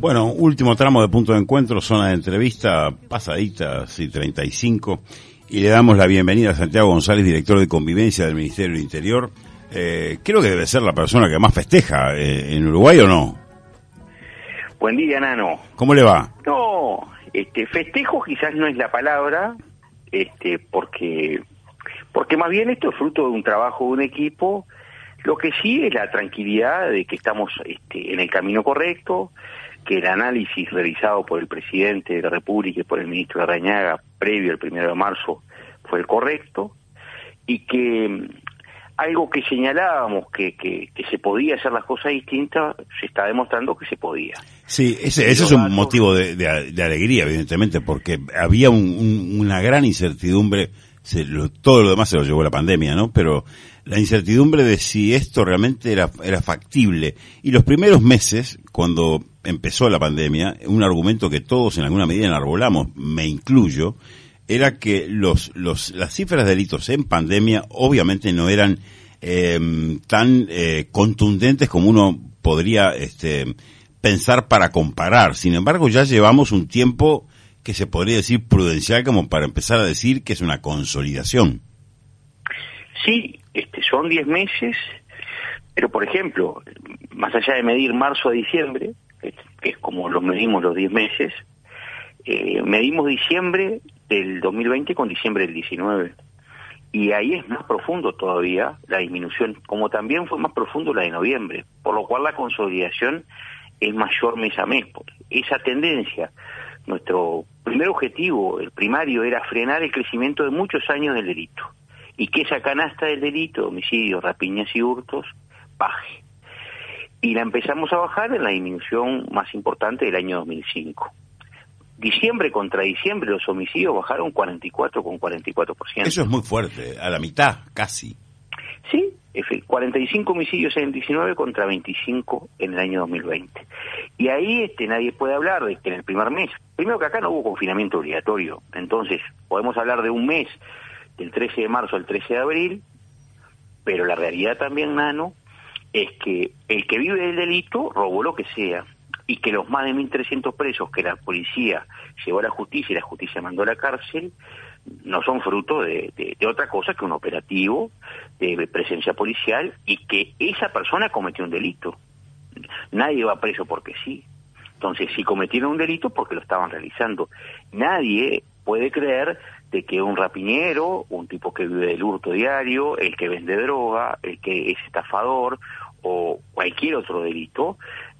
Bueno, último tramo de Punto de Encuentro, zona de entrevista, pasadita, sí, 35, y le damos la bienvenida a Santiago González, director de Convivencia del Ministerio del Interior. Creo que debe ser la persona que más festeja en Uruguay, ¿o no? Buen día, Nano. ¿Cómo le va? No, festejo quizás no es la palabra, porque más bien esto es fruto de un trabajo de un equipo. Lo que sí es la tranquilidad de que estamos en el camino correcto, que el análisis realizado por el presidente de la República y por el ministro Larrañaga previo al 1 de marzo fue el correcto, y que algo que señalábamos que se podía hacer las cosas distintas, se está demostrando que se podía. Sí, ese es un motivo de alegría, evidentemente, porque había una gran incertidumbre. Todo lo demás se lo llevó la pandemia, ¿no? Pero la incertidumbre de si esto realmente era factible. Y los primeros meses, cuando empezó la pandemia, un argumento que todos en alguna medida enarbolamos, me incluyo, era que las cifras de delitos en pandemia obviamente no eran tan contundentes como uno podría pensar para comparar. Sin embargo, ya llevamos un tiempo que se podría decir prudencial como para empezar a decir que es una consolidación. Sí, son 10 meses, pero por ejemplo, más allá de medir marzo a diciembre, que es como los medimos los 10 meses, medimos diciembre del 2020 con diciembre del 19. Y ahí es más profundo todavía la disminución, como también fue más profundo la de noviembre, por lo cual la consolidación es mayor mes a mes. Esa tendencia, nuestro primer objetivo, el primario, era frenar el crecimiento de muchos años del delito y que esa canasta del delito, homicidios, rapiñas y hurtos, baje. Y la empezamos a bajar en la disminución más importante del año 2005. Diciembre contra diciembre los homicidios bajaron 44,44%. Eso es muy fuerte, a la mitad, casi. Sí, 45 homicidios en el 19 contra 25 en el año 2020. Y ahí nadie puede hablar de que en el primer mes, primero que acá no hubo confinamiento obligatorio, entonces podemos hablar de un mes, del 13 de marzo al 13 de abril, pero la realidad también, Nano, es que el que vive del delito robó lo que sea, y que los más de 1.300 presos que la policía llevó a la justicia y la justicia mandó a la cárcel no son fruto de otra cosa que un operativo de presencia policial, y que esa persona cometió un delito. Nadie va preso porque sí. Entonces, si cometieron un delito, porque lo estaban realizando. Nadie puede creer de que un rapiñero, un tipo que vive del hurto diario, el que vende droga, el que es estafador o cualquier otro delito,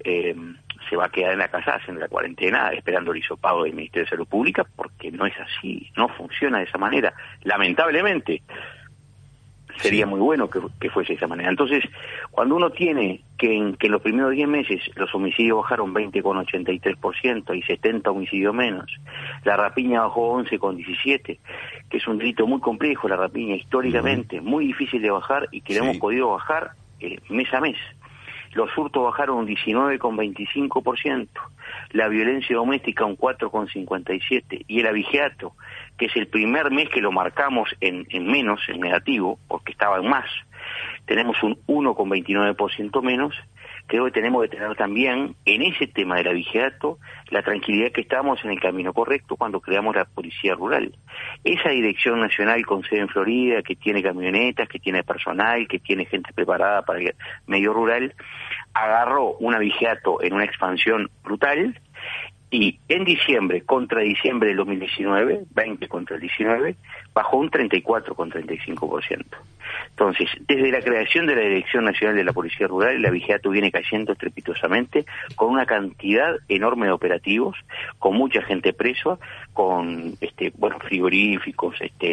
se va a quedar en la casa haciendo la cuarentena esperando el hisopado del Ministerio de Salud Pública, porque no es así, no funciona de esa manera. Lamentablemente, sería muy bueno que fuese de esa manera. Entonces, cuando uno tiene que en los primeros 10 meses los homicidios bajaron 20,83% y 70 homicidios menos, la rapiña bajó 11,17%, que es un delito muy complejo, la rapiña históricamente, muy difícil de bajar y que lo hemos podido bajar mes a mes. Los hurtos bajaron un 19,25%, la violencia doméstica un 4,57%, y el abigeato, que es el primer mes que lo marcamos en menos, en negativo, porque estaba en más, tenemos un 1,29% menos. Creo que tenemos que tener también en ese tema del abigeato la tranquilidad que estamos en el camino correcto cuando creamos la Policía Rural. Esa Dirección Nacional con sede en Florida, que tiene camionetas, que tiene personal, que tiene gente preparada para el medio rural, agarró un abigeato en una expansión brutal, y en diciembre contra diciembre del 2019, 20 contra el 19, bajó un 34,35%. Entonces, desde la creación de la Dirección Nacional de la Policía Rural, el abigeato viene cayendo estrepitosamente, con una cantidad enorme de operativos, con mucha gente presa, con frigoríficos,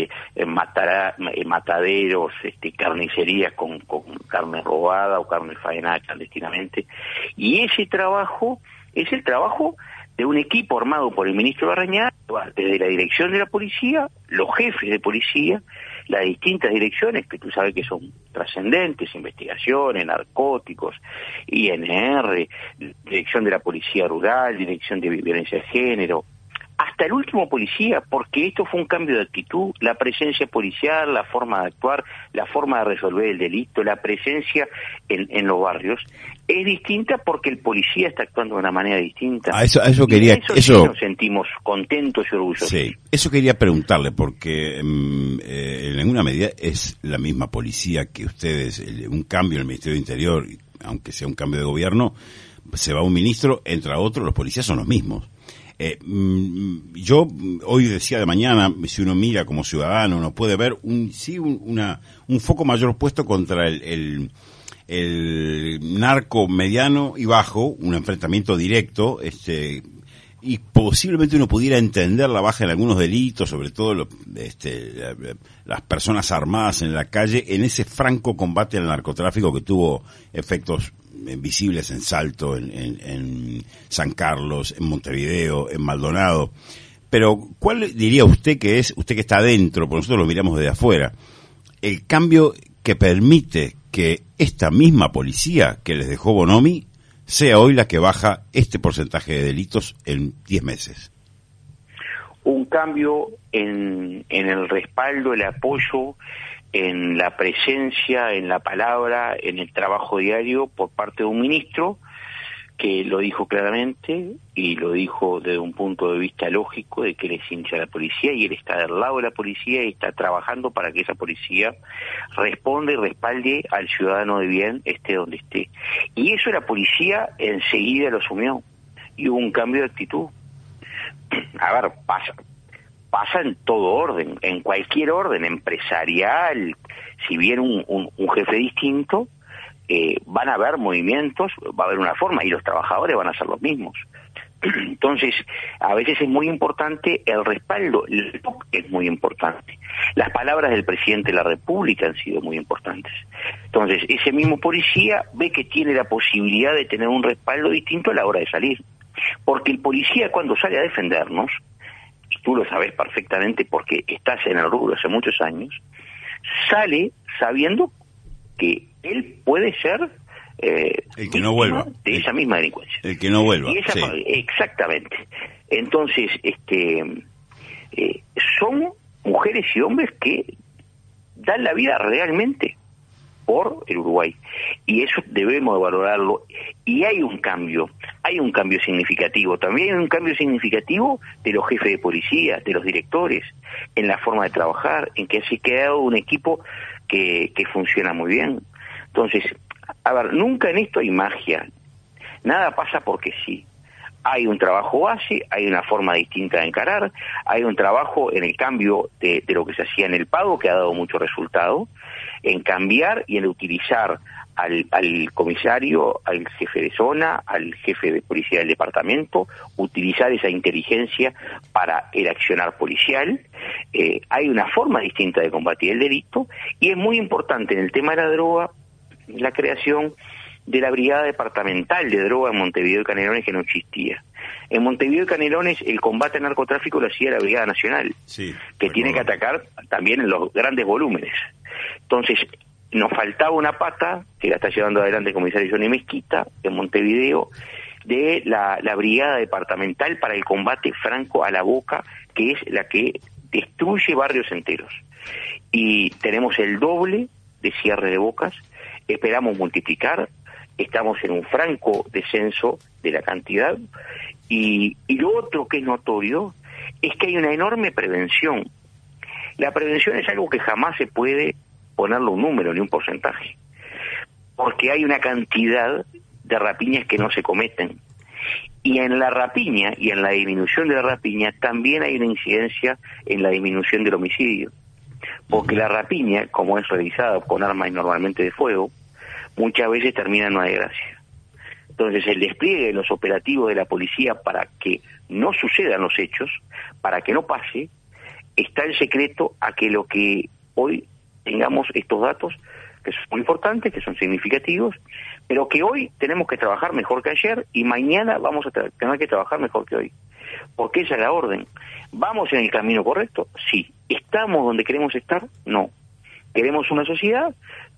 mataderos, carnicerías con carne robada o carne faenada clandestinamente. Y ese trabajo es el trabajo de un equipo armado por el ministro Larrañaga, desde la dirección de la policía, los jefes de policía, las distintas direcciones que tú sabes que son trascendentes, investigaciones, narcóticos, INR, dirección de la policía rural, dirección de violencia de género, hasta hasta el último policía, porque esto fue un cambio de actitud, la presencia policial, la forma de actuar, la forma de resolver el delito, la presencia en los barrios, es distinta porque el policía está actuando de una manera distinta. Eso quería... Sí nos sentimos contentos y orgullosos. Sí, eso quería preguntarle, porque en alguna medida es la misma policía que ustedes, un cambio en el Ministerio de Interior, aunque sea un cambio de gobierno, se va un ministro, entra otro, los policías son los mismos. Yo hoy decía de mañana, si uno mira como ciudadano, uno puede ver un foco mayor puesto contra el narco mediano y bajo, un enfrentamiento directo, y posiblemente uno pudiera entender la baja en algunos delitos, sobre todo las personas armadas en la calle, en ese franco combate al narcotráfico que tuvo efectos visibles en Salto, en San Carlos, en Montevideo, en Maldonado. Pero, ¿cuál diría usted que es, usted que está adentro, porque nosotros lo miramos desde afuera, el cambio que permite que esta misma policía que les dejó Bonomi sea hoy la que baja este porcentaje de delitos en 10 meses? Un cambio en el respaldo, el apoyo, en la presencia, en la palabra, en el trabajo diario por parte de un ministro que lo dijo claramente y lo dijo desde un punto de vista lógico de que él es hincha de la policía y él está del lado de la policía y está trabajando para que esa policía responda y respalde al ciudadano de bien esté donde esté. Y eso la policía enseguida lo asumió y hubo un cambio de actitud. A ver, pasa en todo orden, en cualquier orden empresarial, si viene un jefe distinto, van a haber movimientos, va a haber una forma y los trabajadores van a ser los mismos. Entonces, a veces es muy importante el respaldo, el toque es muy importante. Las palabras del presidente de la República han sido muy importantes. Entonces, ese mismo policía ve que tiene la posibilidad de tener un respaldo distinto a la hora de salir. Porque el policía cuando sale a defendernos, y tú lo sabes perfectamente porque estás en el rubro hace muchos años, sale sabiendo que él puede ser el que no vuelva de esa misma delincuencia. El que no vuelva. Y esa, sí. Exactamente. Entonces, son mujeres y hombres que dan la vida realmente por el Uruguay. Y eso debemos de valorarlo. Y hay un cambio significativo. También hay un cambio significativo de los jefes de policía, de los directores, en la forma de trabajar, en que se ha quedado un equipo que funciona muy bien. Entonces, a ver, nunca en esto hay magia. Nada pasa porque sí. Hay un trabajo base, hay una forma distinta de encarar, hay un trabajo en el cambio de lo que se hacía en el pago, que ha dado mucho resultado, en cambiar y en utilizar al comisario, al jefe de zona, al jefe de policía del departamento, utilizar esa inteligencia para el accionar policial. Hay una forma distinta de combatir el delito y es muy importante en el tema de la droga la creación de la Brigada Departamental de Droga en Montevideo y Canelones, que no existía. En Montevideo y Canelones el combate al narcotráfico lo hacía la Brigada Nacional, sí, que tiene que atacar también en los grandes volúmenes. Entonces, nos faltaba una pata, que la está llevando adelante el comisario Johnny Mezquita, en Montevideo, de la Brigada Departamental para el combate franco a la boca, que es la que destruye barrios enteros. Y tenemos el doble de cierre de bocas, esperamos multiplicar, estamos en un franco descenso de la cantidad, y lo otro que es notorio es que hay una enorme prevención. La prevención es algo que jamás se puede ponerle un número ni un porcentaje, porque hay una cantidad de rapiñas que no se cometen, y en la rapiña y en la disminución de la rapiña también hay una incidencia en la disminución del homicidio, porque la rapiña, como es realizada con armas normalmente de fuego, muchas veces termina en una desgracia. Entonces, el despliegue de los operativos de la policía para que no sucedan los hechos, para que no pase, está el secreto a que lo que hoy tengamos estos datos, que son muy importantes, que son significativos, pero que hoy tenemos que trabajar mejor que ayer y mañana vamos a tener que trabajar mejor que hoy. Porque esa es la orden. ¿Vamos en el camino correcto? Sí. ¿Estamos donde queremos estar? No. ¿Queremos una sociedad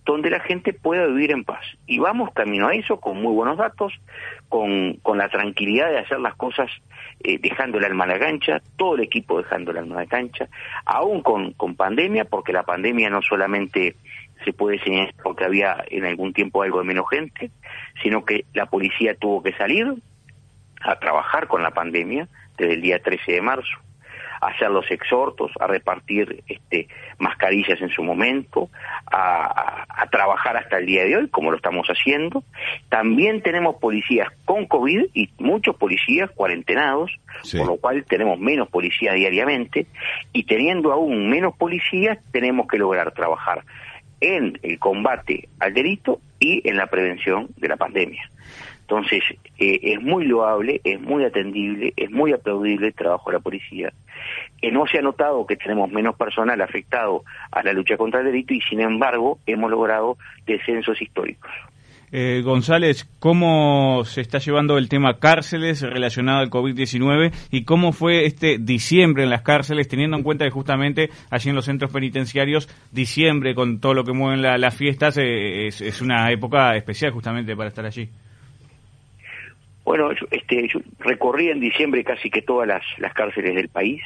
donde la gente pueda vivir en paz. Y vamos camino a eso con muy buenos datos, con la tranquilidad de hacer las cosas dejando el alma a la cancha, todo el equipo dejando el alma a la cancha, aún con pandemia, porque la pandemia no solamente se puede señalar porque había en algún tiempo algo de menos gente, sino que la policía tuvo que salir a trabajar con la pandemia desde el día 13 de marzo, a hacer los exhortos, a repartir mascarillas en su momento, a trabajar hasta el día de hoy, como lo estamos haciendo. También tenemos policías con COVID y muchos policías cuarentenados, sí, por lo cual tenemos menos policías diariamente, y teniendo aún menos policías tenemos que lograr trabajar en el combate al delito y en la prevención de la pandemia. Entonces, es muy loable, es muy atendible, es muy aplaudible el trabajo de la policía. No se ha notado que tenemos menos personal afectado a la lucha contra el delito y, sin embargo, hemos logrado descensos históricos. González, ¿cómo se está llevando el tema cárceles relacionado al COVID-19 y cómo fue este diciembre en las cárceles, teniendo en cuenta que justamente allí en los centros penitenciarios, diciembre, con todo lo que mueven las fiestas, es una época especial justamente para estar allí? Bueno, yo recorrí en diciembre casi que todas las cárceles del país.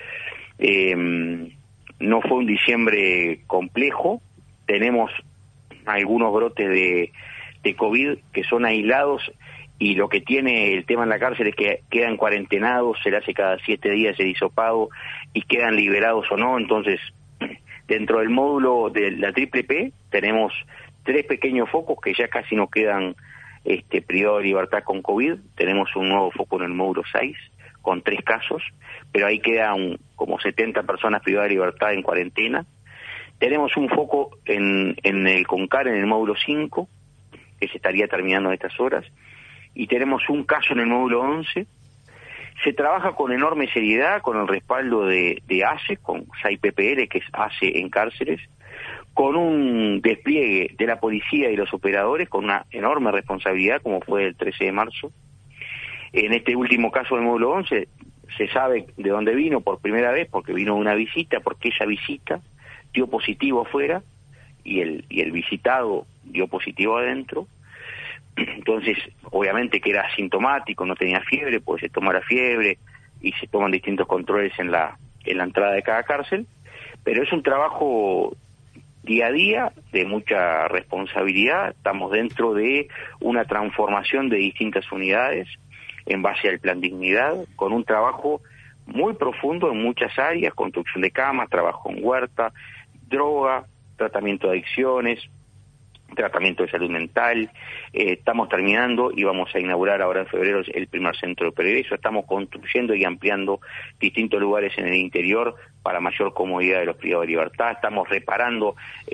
No fue un diciembre complejo. Tenemos algunos brotes de COVID que son aislados, y lo que tiene el tema en la cárcel es que quedan cuarentenados, se le hace cada 7 días el hisopado y quedan liberados o no. Entonces, dentro del módulo de la Triple P tenemos 3 pequeños focos que ya casi no quedan privados de libertad con COVID. Tenemos un nuevo foco en el módulo 6 con 3 casos, pero ahí quedan como 70 personas privadas de libertad en cuarentena. Tenemos un foco en el CONCAR, en el módulo 5, que se estaría terminando en estas horas, y tenemos un caso en el módulo 11. Se trabaja con enorme seriedad, con el respaldo de ACE, con SAI-PPL, que es ACE en cárceles, con un despliegue de la policía y los operadores, con una enorme responsabilidad, como fue el 13 de marzo. En este último caso del módulo 11, se sabe de dónde vino por primera vez, porque vino una visita, porque esa visita dio positivo afuera, y el visitado dio positivo adentro. Entonces, obviamente que era asintomático, no tenía fiebre, pues se toma la fiebre y se toman distintos controles en la entrada de cada cárcel, pero es un trabajo día a día de mucha responsabilidad. Estamos dentro de una transformación de distintas unidades en base al Plan Dignidad, con un trabajo muy profundo en muchas áreas: construcción de camas, trabajo en huerta, droga, tratamiento de adicciones, tratamiento de salud mental. Estamos terminando y vamos a inaugurar ahora en febrero el primer centro de progreso. Estamos construyendo y ampliando distintos lugares en el interior para mayor comodidad de los privados de libertad. Estamos reparando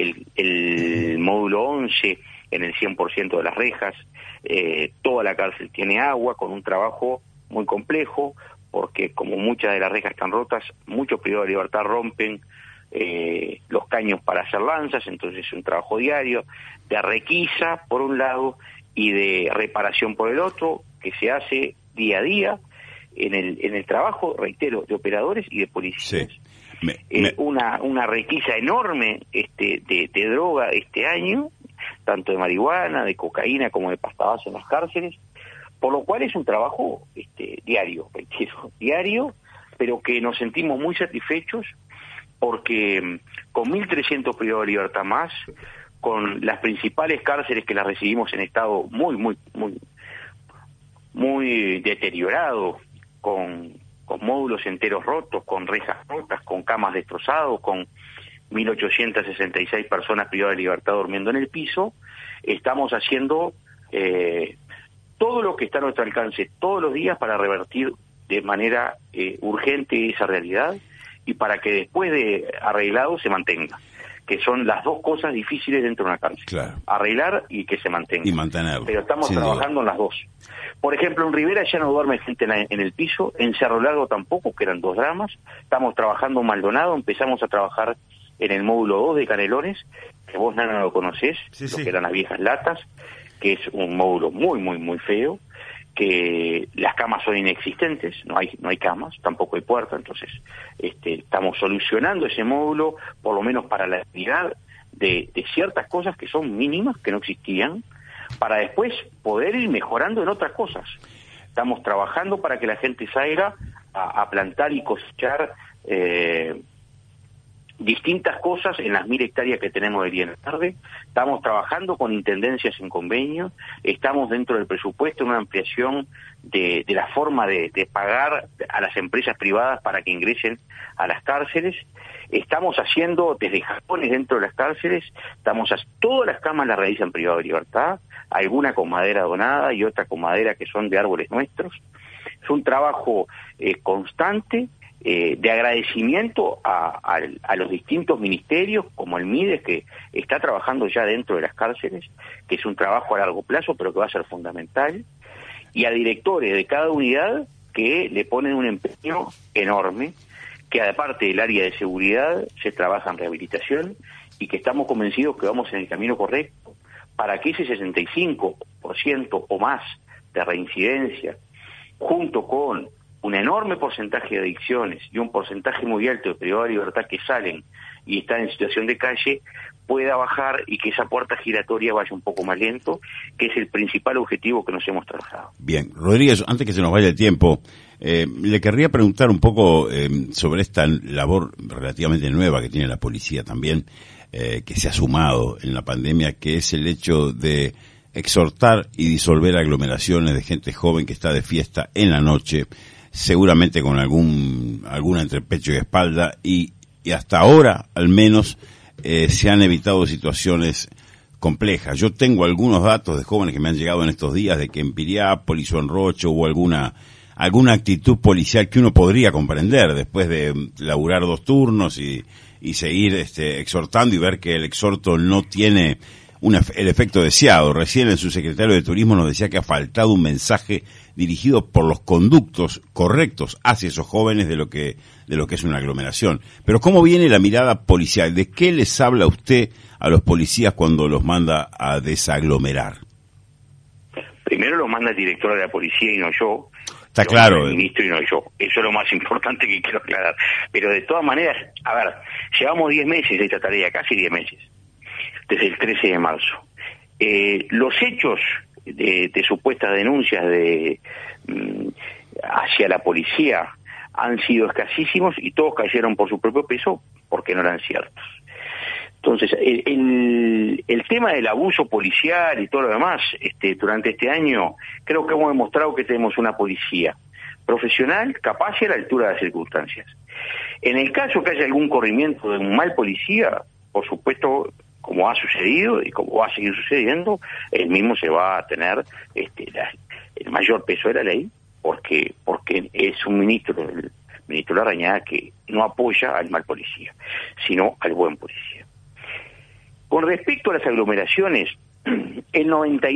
el módulo 11 en el 100% de las rejas. Toda la cárcel tiene agua, con un trabajo muy complejo, porque como muchas de las rejas están rotas, muchos privados de libertad rompen los caños para hacer lanzas. Entonces es un trabajo diario de requisa por un lado y de reparación por el otro, que se hace día a día en el trabajo, reitero, de operadores y de policías. Sí. Una requisa enorme de droga este año, tanto de marihuana, de cocaína como de pasta base en las cárceles, por lo cual es un trabajo diario, reitero, diario, pero que nos sentimos muy satisfechos, porque con 1.300 privados de libertad más, con las principales cárceles que las recibimos en estado muy deteriorado, con módulos enteros rotos, con rejas rotas, con camas destrozadas, con 1.866 personas privadas de libertad durmiendo en el piso, estamos haciendo todo lo que está a nuestro alcance todos los días para revertir de manera urgente esa realidad, y para que después de arreglado se mantenga, que son las dos cosas difíciles dentro de una cárcel. Claro. Arreglar y que se mantenga. Y mantenerlo. Pero estamos trabajando en las dos. Por ejemplo, en Rivera ya no duerme gente en el piso, en Cerro Largo tampoco, que eran 2 dramas. Estamos trabajando en Maldonado, empezamos a trabajar en el módulo 2 de Canelones, que vos, Nana, lo conocés, que eran las viejas latas, que es un módulo muy feo, que las camas son inexistentes, no hay camas, tampoco hay puerta. Entonces estamos solucionando ese módulo, por lo menos para la actividad de ciertas cosas que son mínimas, que no existían, para después poder ir mejorando en otras cosas. Estamos trabajando para que la gente salga a plantar y cosechar distintas cosas en las 1000 hectáreas que tenemos de día en la tarde. Estamos trabajando con intendencias en convenio, estamos dentro del presupuesto en una ampliación de la forma de pagar a las empresas privadas para que ingresen a las cárceles. Estamos haciendo desde japones dentro de las cárceles, todas las camas las realizan privado de libertad, alguna con madera donada y otra con madera que son de árboles nuestros. Es un trabajo constante, de agradecimiento a los distintos ministerios, como el MIDES, que está trabajando ya dentro de las cárceles, que es un trabajo a largo plazo, pero que va a ser fundamental, y a directores de cada unidad que le ponen un empeño enorme, que aparte del área de seguridad se trabaja en rehabilitación, y que estamos convencidos que vamos en el camino correcto, para que ese 65% o más de reincidencia, junto con un enorme porcentaje de adicciones y un porcentaje muy alto de privados de libertad que salen y están en situación de calle, pueda bajar y que esa puerta giratoria vaya un poco más lento, que es el principal objetivo que nos hemos trazado. Bien, Rodríguez, antes que se nos vaya el tiempo, le querría preguntar un poco sobre esta labor relativamente nueva que tiene la policía también, que se ha sumado en la pandemia, que es el hecho de exhortar y disolver aglomeraciones de gente joven que está de fiesta en la noche, seguramente con alguna entre pecho y espalda, y hasta ahora, al menos, se han evitado situaciones complejas. Yo tengo algunos datos de jóvenes que me han llegado en estos días de que en Piriápolis o en Rocha hubo alguna actitud policial que uno podría comprender después de laburar 2 turnos y seguir exhortando y ver que el exhorto no tiene el efecto deseado. Recién el subsecretario de Turismo nos decía que ha faltado un mensaje dirigido por los conductos correctos hacia esos jóvenes de lo que es una aglomeración. Pero ¿cómo viene la mirada policial? ¿De qué les habla usted a los policías cuando los manda a desaglomerar? Primero lo manda el director de la policía y no yo. Está claro. El ministro y no yo. Eso es lo más importante que quiero aclarar. Pero de todas maneras, a ver, llevamos 10 meses de esta tarea, casi 10 meses, desde el 13 de marzo. Los hechos de supuestas denuncias hacia la policía han sido escasísimos y todos cayeron por su propio peso porque no eran ciertos. Entonces, el tema del abuso policial y todo lo demás, durante este año, creo que hemos demostrado que tenemos una policía profesional, capaz y a la altura de las circunstancias. En el caso que haya algún corrimiento de un mal policía, por supuesto, como ha sucedido y como va a seguir sucediendo, el mismo se va a tener el mayor peso de la ley, porque es un ministro, el ministro Larrañaga, que no apoya al mal policía, sino al buen policía. Con respecto a las aglomeraciones, el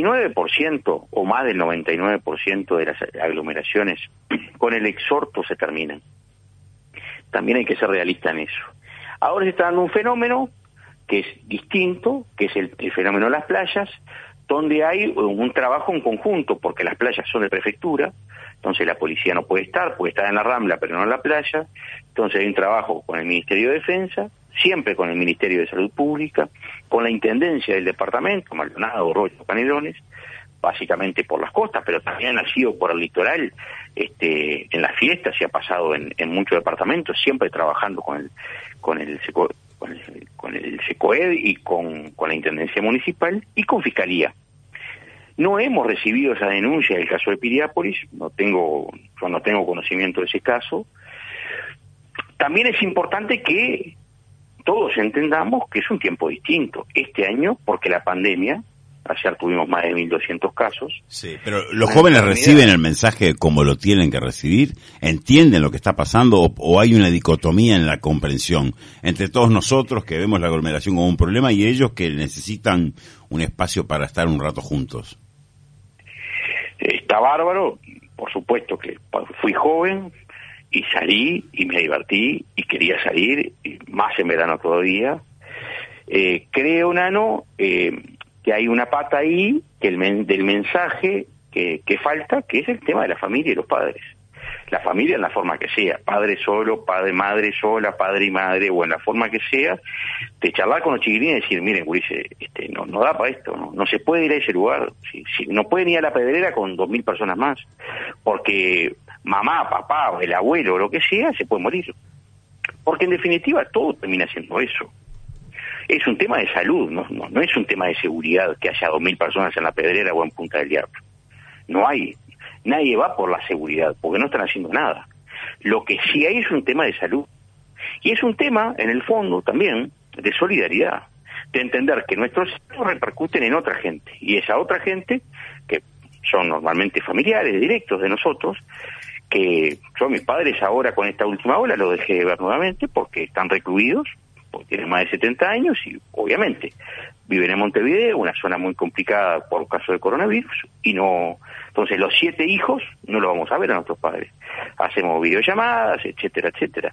99% o más del 99% de las aglomeraciones con el exhorto se terminan. También hay que ser realista en eso. Ahora se está dando un fenómeno que es distinto, que es el fenómeno de las playas, donde hay un trabajo en conjunto, porque las playas son de prefectura, entonces la policía no puede estar en la Rambla, pero no en la playa, entonces hay un trabajo con el Ministerio de Defensa, siempre con el Ministerio de Salud Pública, con la Intendencia del Departamento, Maldonado, Rocha, Canelones, básicamente por las costas, pero también ha sido por el litoral, en las fiestas, y ha pasado en muchos departamentos, siempre trabajando con el SECOED y con la Intendencia Municipal y con Fiscalía. No hemos recibido esa denuncia del caso de Piriápolis, yo no tengo conocimiento de ese caso. También es importante que todos entendamos que es un tiempo distinto. Este año, porque la pandemia, ayer tuvimos más de 1.200 casos. Sí, pero los jóvenes reciben el mensaje como lo tienen que recibir, entienden lo que está pasando, o hay una dicotomía en la comprensión entre todos nosotros que vemos la aglomeración como un problema y ellos que necesitan un espacio para estar un rato juntos. Está bárbaro, por supuesto que fui joven y salí y me divertí y quería salir, y más en verano todavía. Creo, Nano, que hay una pata ahí del mensaje que falta, que es el tema de la familia y los padres. la familia en la forma que sea, padre solo, padre, madre sola, padre y madre, o en la forma que sea, de charlar con los chiquilines y decir, miren, gurises, no da para esto, no se puede ir a ese lugar, no pueden ir a la pedrera con 2.000 personas más, porque mamá, papá, o el abuelo, o lo que sea, se puede morir. Porque en definitiva todo termina siendo eso. Es un tema de salud, no es un tema de seguridad que haya 2.000 personas en la pedrera o en Punta del Diablo. No hay. Nadie va por la seguridad, porque no están haciendo nada. Lo que sí hay es un tema de salud. Y es un tema, en el fondo, también, de solidaridad. De entender que nuestros actos repercuten en otra gente. Y esa otra gente, que son normalmente familiares, directos de nosotros, que yo, mis padres ahora con esta última ola los dejé de ver nuevamente porque están recluidos, porque tienen más de 70 años y obviamente viven en Montevideo, una zona muy complicada por caso de coronavirus, y no, entonces los 7 hijos no los vamos a ver a nuestros padres. Hacemos videollamadas, etcétera, etcétera.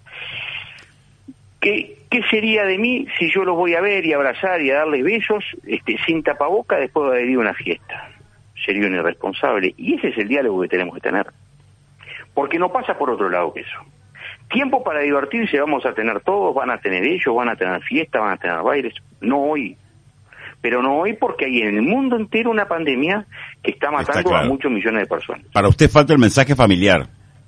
¿Qué sería de mí si yo los voy a ver y a abrazar y a darles besos sin tapaboca después de haber ido a una fiesta? Sería un irresponsable, y ese es el diálogo que tenemos que tener. Porque no pasa por otro lado que eso. Tiempo para divertirse vamos a tener todos, van a tener ellos, van a tener fiestas, van a tener bailes, no hoy. Pero no hoy porque hay en el mundo entero una pandemia que está matando a muchos millones de personas. Para usted falta el mensaje familiar.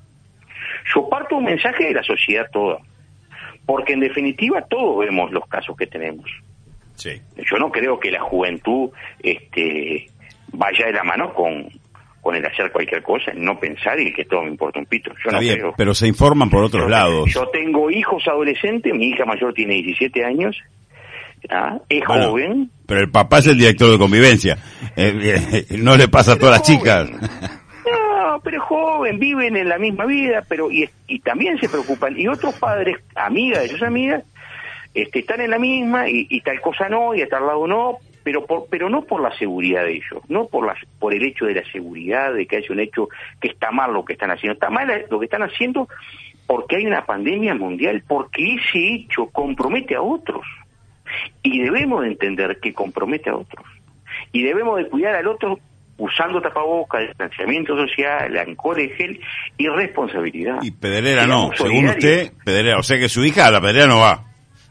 Yo parto un mensaje de la sociedad toda. Porque en definitiva todos vemos los casos que tenemos. Sí. Yo no creo que la juventud vaya de la mano con el hacer cualquier cosa, en no pensar y que todo me importa un pito. Yo no creo. Pero se informan por otros lados. Yo tengo hijos adolescentes, mi hija mayor tiene 17 años, es joven. Pero el papá es el director de convivencia. No le pasa a todas las chicas. No, pero joven, viven en la misma vida, pero y también se preocupan. Y otros padres, amigas de sus amigas, están en la misma y tal cosa no, y a tal lado no, pero no por la seguridad de ellos, no por el hecho de la seguridad, de que haya un hecho que está mal lo que están haciendo. Está mal lo que están haciendo porque hay una pandemia mundial, porque ese hecho compromete a otros. Y debemos de entender que compromete a otros. Y debemos de cuidar al otro usando tapabocas, distanciamiento social, alcohol en gel y responsabilidad. Y pedrera no, según usted, pedrera, o sea que su hija a la pedrera no va.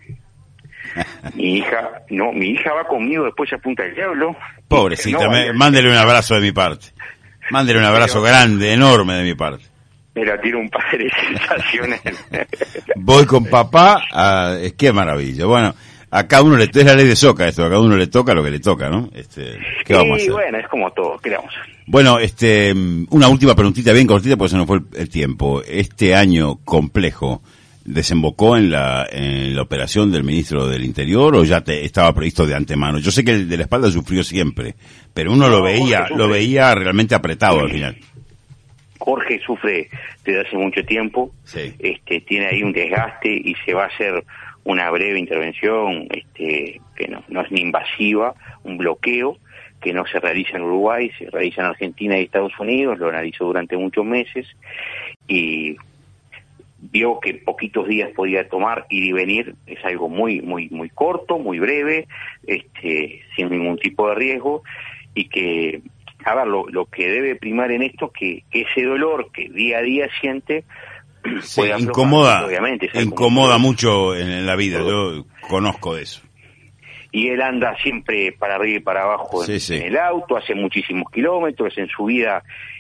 Mi hija va conmigo después a Punta del Diablo. Pobrecita, mándele un abrazo de mi parte. Mándele un abrazo grande, enorme de mi parte. Mira, tiene un par de sensaciones. Voy con papá, qué maravilla. Bueno, a cada uno es la ley de Soca esto, a cada uno le toca lo que le toca, ¿no? ¿Qué vamos a hacer? Bueno, es como todo, ¿qué vamos a hacer? Bueno, una última preguntita bien cortita porque se nos fue el tiempo. Este año complejo, ¿desembocó en la operación del ministro del Interior o ya estaba previsto de antemano? Yo sé que el de la espalda sufrió siempre, pero uno lo veía realmente apretado al final. Jorge sufre desde hace mucho tiempo, sí. Tiene ahí un desgaste y se va a hacer una breve intervención que no es ni invasiva, un bloqueo que no se realiza en Uruguay, se realiza en Argentina y Estados Unidos, lo analizó durante muchos meses y vio que poquitos días podía tomar, ir y venir, es algo muy muy muy corto, muy breve, sin ningún tipo de riesgo, y que, a ver, lo que debe primar en esto, que ese dolor que día a día siente, sí, incomoda mucho en la vida, yo conozco de eso. Y él anda siempre para arriba y para abajo en el auto, hace muchísimos kilómetros, en su vida,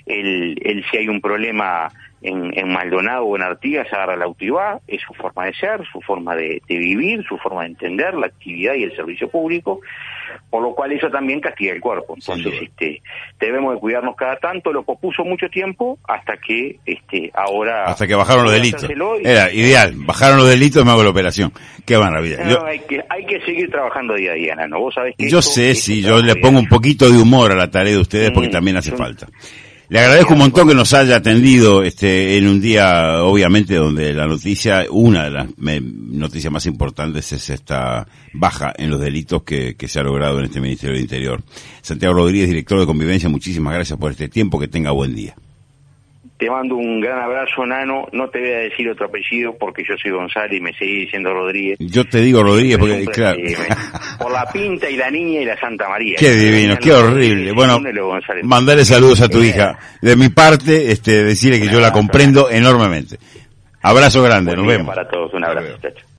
él si hay un problema en Maldonado o en Artigas, agarra el auto y va, es su forma de ser, su forma de vivir, su forma de entender la actividad y el servicio público, por lo cual eso también castiga el cuerpo. Entonces, debemos de cuidarnos cada tanto, lo pospuso mucho tiempo, hasta que ahora... Hasta que bajaron los delitos. Era ideal, bajaron los delitos y me hago la operación. Qué maravilla. Hay que seguir trabajando día a día, Nano. Vos sabés que yo sé, sí, yo le pongo un poquito de humor a la tarea de ustedes porque también hace falta. Le agradezco un montón que nos haya atendido en un día, obviamente, donde la noticia, una de las noticias más importantes es esta baja en los delitos que se ha logrado en este Ministerio del Interior. Santiago Rodríguez, director de Convivencia, muchísimas gracias por este tiempo, que tenga buen día. Te mando un gran abrazo, Nano. No te voy a decir otro apellido porque yo soy González y me seguí diciendo Rodríguez. Yo te digo Rodríguez porque, claro. Por la pinta y la niña y la Santa María. Qué divino, qué horrible. Bueno, mandarle saludos a tu hija. De mi parte, decirle que yo la comprendo enormemente. Abrazo grande, nos vemos. Para todos, un abrazo, chacho.